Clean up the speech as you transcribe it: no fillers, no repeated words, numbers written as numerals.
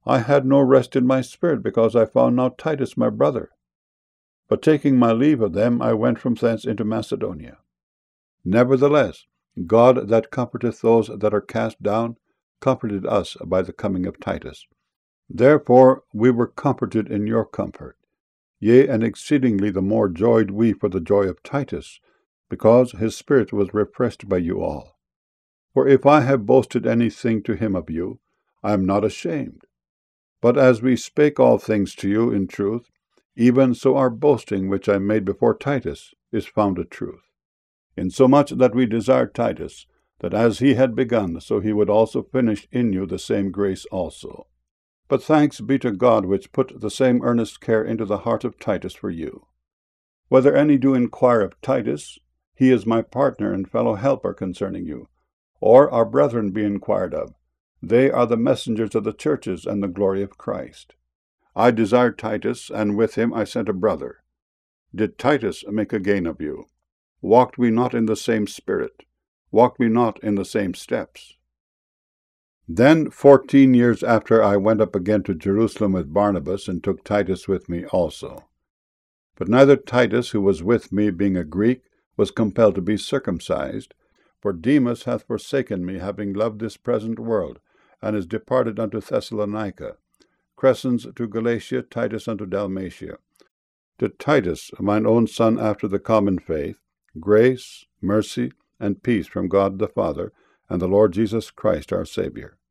I had no rest in my spirit, because I found not Titus my brother. But taking my leave of them, I went from thence into Macedonia. Nevertheless, God that comforteth those that are cast down, comforted us by the coming of Titus. Therefore we were comforted in your comfort. Yea, and exceedingly the more joyed we for the joy of Titus, because his spirit was refreshed by you all. For if I have boasted anything to him of you, I am not ashamed. But as we spake all things to you in truth, even so our boasting which I made before Titus is founded truth. Insomuch that we desired Titus, that as he had begun, so he would also finish in you the same grace also. But thanks be to God, which put the same earnest care into the heart of Titus for you. Whether any do inquire of Titus, he is my partner and fellow helper concerning you, or our brethren be inquired of, they are the messengers of the churches and the glory of Christ. I desired Titus, and with him I sent a brother. Did Titus make a gain of you? Walked we not in the same spirit? Walked we not in the same steps? Then 14 years after I went up again to Jerusalem with Barnabas, and took Titus with me also. But neither Titus, who was with me, being a Greek, was compelled to be circumcised, for Demas hath forsaken me, having loved this present world, and is departed unto Thessalonica, Crescens to Galatia, Titus unto Dalmatia. To Titus, mine own son after the common faith, grace, mercy, and peace from God the Father, and the Lord Jesus Christ our Saviour.